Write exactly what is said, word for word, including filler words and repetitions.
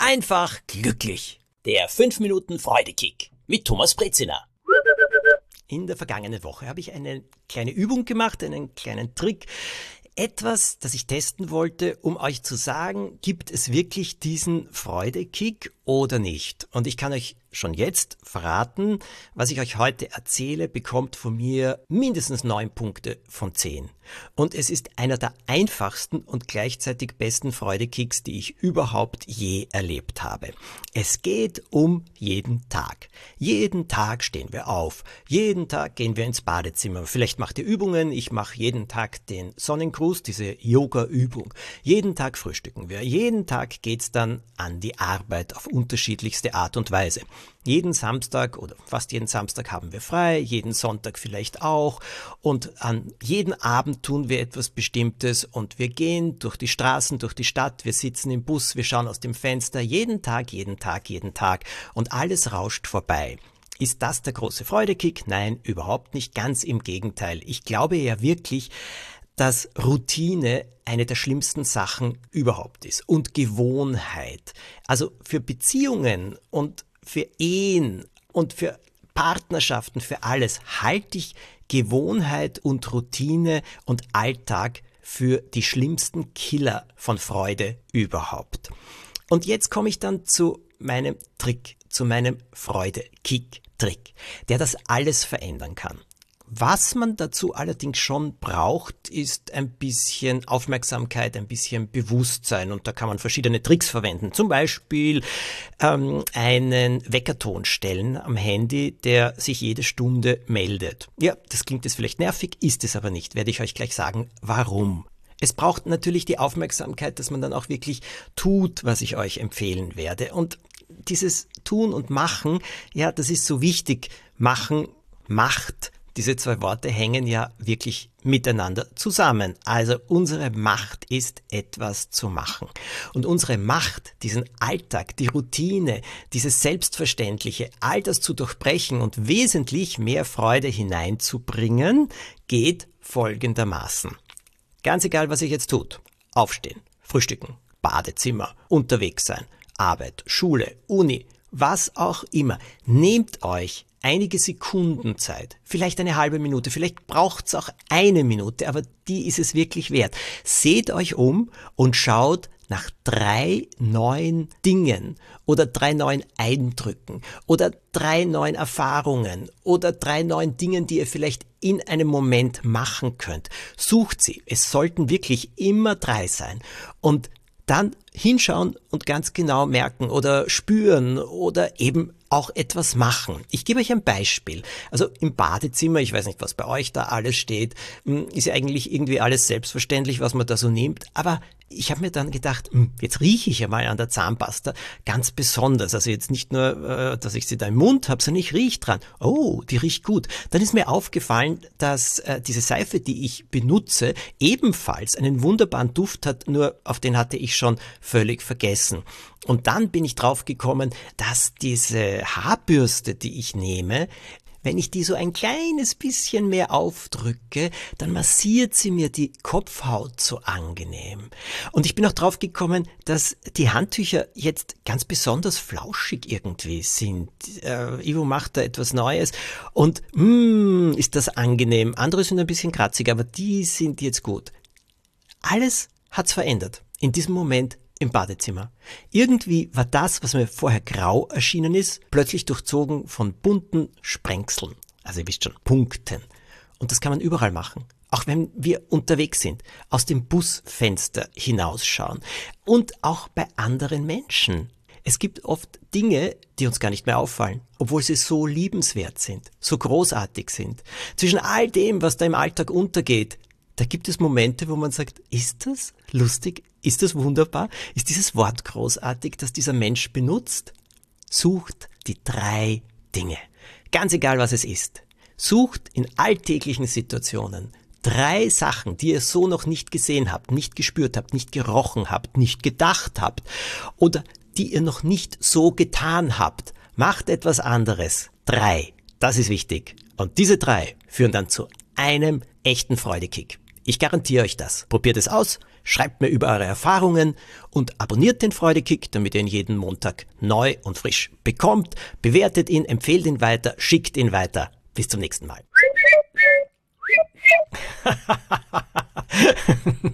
einfach glücklich. Der fünf Minuten Freudekick mit Thomas Brezina. In der vergangenen Woche habe ich eine kleine Übung gemacht, einen kleinen Trick. Etwas, das ich testen wollte, um euch zu sagen, gibt es wirklich diesen Freudekick oder nicht? Und ich kann euch schon jetzt verraten, was ich euch heute erzähle, bekommt von mir mindestens neun Punkte von zehn. Und es ist einer der einfachsten und gleichzeitig besten Freudekicks, die ich überhaupt je erlebt habe. Es geht um jeden Tag. Jeden Tag stehen wir auf. Jeden Tag gehen wir ins Badezimmer. Vielleicht macht ihr Übungen. Ich mache jeden Tag den Sonnengruß, diese Yoga-Übung. Jeden Tag frühstücken wir. Jeden Tag geht's dann an die Arbeit auf unterschiedlichste Art und Weise. Jeden Samstag oder fast jeden Samstag haben wir frei, jeden Sonntag vielleicht auch, und an jeden Abend tun wir etwas Bestimmtes und wir gehen durch die Straßen, durch die Stadt, wir sitzen im Bus, wir schauen aus dem Fenster, jeden Tag, jeden Tag, jeden Tag, und alles rauscht vorbei. Ist das der große Freudekick? Nein, überhaupt nicht, ganz im Gegenteil. Ich glaube ja wirklich, dass Routine eine der schlimmsten Sachen überhaupt ist und Gewohnheit. Also für Beziehungen und für Ehen und für Partnerschaften, für alles halte ich Gewohnheit und Routine und Alltag für die schlimmsten Killer von Freude überhaupt. Und jetzt komme ich dann zu meinem Trick, zu meinem Freude-Kick-Trick, der das alles verändern kann. Was man dazu allerdings schon braucht, ist ein bisschen Aufmerksamkeit, ein bisschen Bewusstsein, und da kann man verschiedene Tricks verwenden. Zum Beispiel ähm, einen Weckerton stellen am Handy, der sich jede Stunde meldet. Ja, das klingt jetzt vielleicht nervig, ist es aber nicht, werde ich euch gleich sagen, warum. Es braucht natürlich die Aufmerksamkeit, dass man dann auch wirklich tut, was ich euch empfehlen werde. Und dieses Tun und Machen, ja, das ist so wichtig. Machen macht. Diese zwei Worte hängen ja wirklich miteinander zusammen. Also unsere Macht ist, etwas zu machen. Und unsere Macht, diesen Alltag, die Routine, dieses Selbstverständliche, all das zu durchbrechen und wesentlich mehr Freude hineinzubringen, geht folgendermaßen. Ganz egal, was ihr jetzt tut. Aufstehen, frühstücken, Badezimmer, unterwegs sein, Arbeit, Schule, Uni, was auch immer. Nehmt euch einige Sekunden Zeit, vielleicht eine halbe Minute, vielleicht braucht's auch eine Minute, aber die ist es wirklich wert. Seht euch um und schaut nach drei neuen Dingen oder drei neuen Eindrücken oder drei neuen Erfahrungen oder drei neuen Dingen, die ihr vielleicht in einem Moment machen könnt. Sucht sie. Es sollten wirklich immer drei sein. Und dann hinschauen und ganz genau merken oder spüren oder eben auch etwas machen. Ich gebe euch ein Beispiel. Also im Badezimmer, ich weiß nicht, was bei euch da alles steht, ist ja eigentlich irgendwie alles selbstverständlich, was man da so nimmt, aber ich habe mir dann gedacht, jetzt rieche ich ja mal an der Zahnpasta ganz besonders. Also jetzt nicht nur, dass ich sie da im Mund habe, sondern ich rieche dran. Oh, die riecht gut. Dann ist mir aufgefallen, dass äh, diese Seife, die ich benutze, ebenfalls einen wunderbaren Duft hat, nur auf den hatte ich schon völlig vergessen. Und dann bin ich drauf gekommen, dass diese Haarbürste, die ich nehme, wenn ich die so ein kleines bisschen mehr aufdrücke, dann massiert sie mir die Kopfhaut so angenehm. Und ich bin auch drauf gekommen, dass die Handtücher jetzt ganz besonders flauschig irgendwie sind. Äh, Ivo macht da etwas Neues und mh, ist das angenehm. Andere sind ein bisschen kratzig, aber die sind jetzt gut. Alles hat's verändert. In diesem Moment im Badezimmer. Irgendwie war das, was mir vorher grau erschienen ist, plötzlich durchzogen von bunten Sprengseln. Also ihr wisst schon, Punkten. Und das kann man überall machen. Auch wenn wir unterwegs sind, aus dem Busfenster hinausschauen und auch bei anderen Menschen. Es gibt oft Dinge, die uns gar nicht mehr auffallen, obwohl sie so liebenswert sind, so großartig sind. Zwischen all dem, was da im Alltag untergeht, da gibt es Momente, wo man sagt, ist das lustig? Ist das wunderbar? Ist dieses Wort großartig, das dieser Mensch benutzt? Sucht die drei Dinge. Ganz egal, was es ist. Sucht in alltäglichen Situationen drei Sachen, die ihr so noch nicht gesehen habt, nicht gespürt habt, nicht gerochen habt, nicht gedacht habt oder die ihr noch nicht so getan habt. Macht etwas anderes. Drei. Das ist wichtig. Und diese drei führen dann zu einem echten Freudekick. Ich garantiere euch das. Probiert es aus. schreibt mir über eure Erfahrungen und abonniert den Freudekick, damit ihr ihn jeden Montag neu und frisch bekommt. Bewertet ihn, empfehlt ihn weiter, schickt ihn weiter. Bis zum nächsten Mal.